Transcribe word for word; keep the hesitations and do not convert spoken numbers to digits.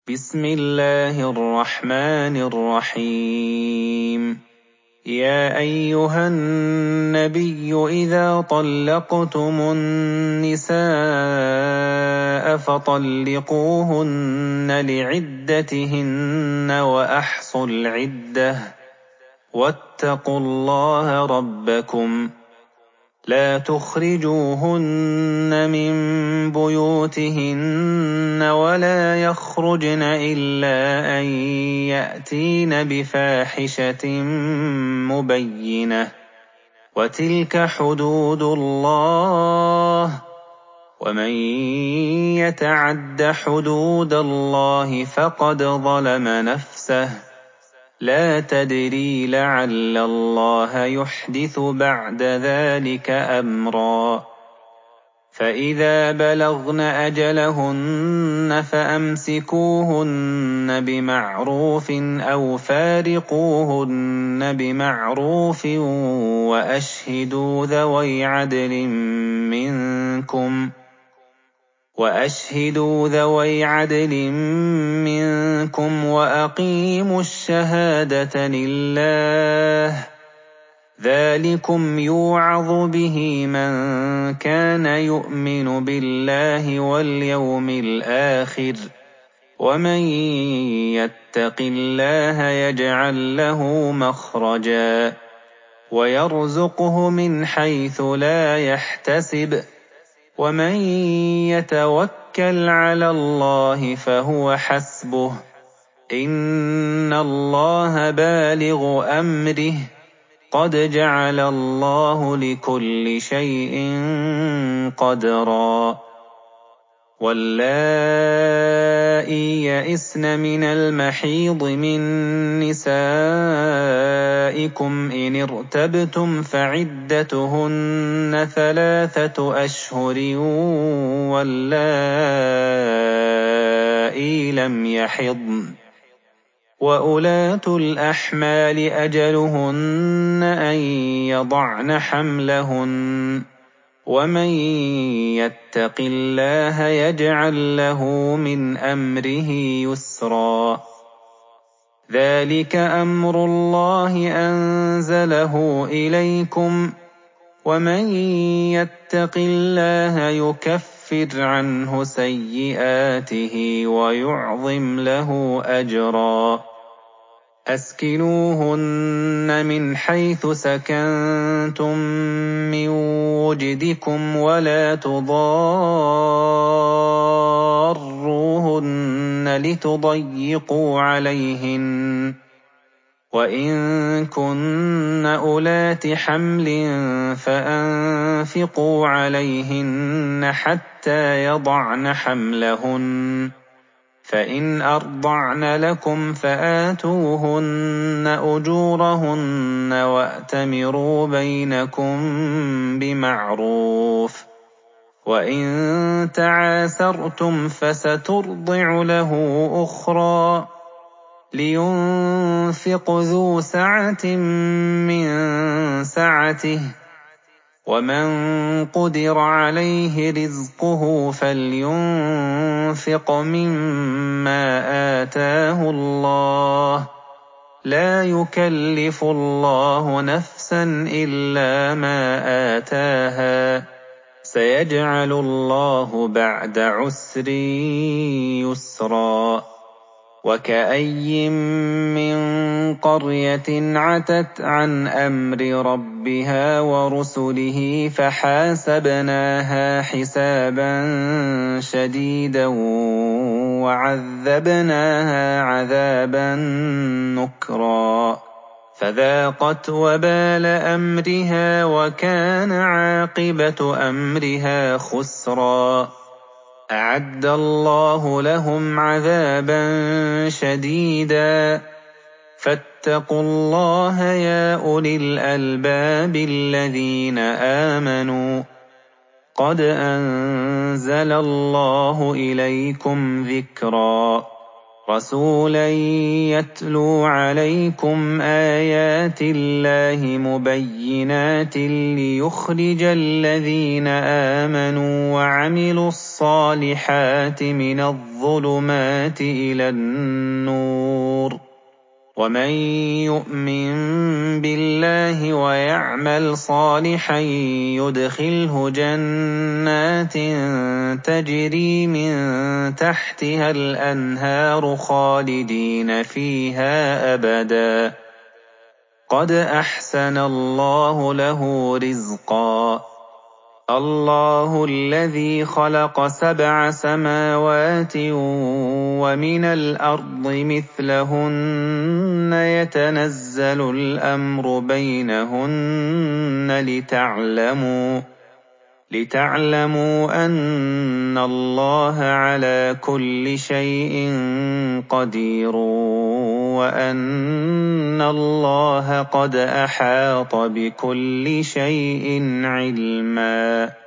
بسم الله الرحمن الرحيم. يا أيها النبي إذا طلقتم النساء فطلقوهن لعدتهن وأحصوا العدة واتقوا الله ربكم لا تخرجوهن من بيوتهن ولا يخرجن إلا أن يأتين بفاحشة مبينة وتلك حدود الله ومن يتعد حدود الله فقد ظلم نفسه لا تدري لعل الله يحدث بعد ذلك أمرا. فإذا بلغن أجلهن فأمسكوهن بمعروف أو فارقوهن بمعروف وأشهدوا ذوي عدل منكم وأشهدوا ذوي عدل منكم وأقيموا الشهادة لله ذلكم يوعظ به من كان يؤمن بالله واليوم الآخر ومن يتق الله يجعل له مخرجا ويرزقه من حيث لا يحتسب ومن يتوكل على الله فهو حسبه إن الله بالغ أمره قد جعل الله لكل شيء قدرا. واللائي يئسن من المحيض من نسائكم إن ارتبتم فعدتهن ثلاثة أشهر واللائي لم يحضن وأولاة الأحمال أجلهن أن يضعن حملهن ومن يتق الله يجعل له من أمره يسرا. ذلك أمر الله أنزله إليكم ومن يتق الله يكفر عنه سيئاته ويعظم له أجرا. أسكنوهن من حيث سكنتم من وجدكم ولا تضاروهن لتضيقوا عليهن وإن كن أولات حمل فأنفقوا عليهن حتى يضعن حملهن فإن أرضعن لكم فآتوهن أجورهن وأتمروا بينكم بمعروف وإن تعاسرتم فسترضع له أخرى لينفق ذو سعة من سعته ومن قدر عليه رزقه فلينفق مما آتاه الله لا يكلف الله نفسا إلا ما آتاها سيجعل الله بعد عسر يسرا. وكأي من قرية عتت عن أمر ربها ورسله فحاسبناها حسابا شديدا وعذبناها عذابا نكرا فذاقت وبال أمرها وكان عاقبة أمرها خسرا. أعد الله لهم عذابا شديدا فاتقوا الله يا أولي الألباب الذين آمنوا قد أنزل الله إليكم ذكرا رسولا يتلو عليكم آيات الله مبينات ليخرج الذين آمنوا وعملوا الصالحات من الظلمات الظُّلُمَاتِ إِلَى النُّورِ ۚ وَمَن يُؤْمِن بِاللَّهِ وَيَعْمَلْ صَالِحًا يُدْخِلْهُ جَنَّاتٍ تَجْرِي مِن تَحْتِهَا الْأَنْهَارُ خَالِدِينَ فِيهَا أَبَدًا ۖ قَدْ أَحْسَنَ اللَّهُ لَهُ رِزْقًا. اللَّهُ الَّذِي خَلَقَ سَبْعَ سَمَاوَاتٍ وَمِنَ الْأَرْضِ مِثْلَهُنَّ يَتَنَزَّلُ الْأَمْرُ بَيْنَهُنَّ لِتَعْلَمُوا لِتَعْلَمُوا أَنَّ اللَّهَ عَلَىٰ كُلِّ شَيْءٍ قَدِيرٌ وَأَنَّ اللَّهَ قَدْ أَحَاطَ بِكُلِّ شَيْءٍ عِلْمًا.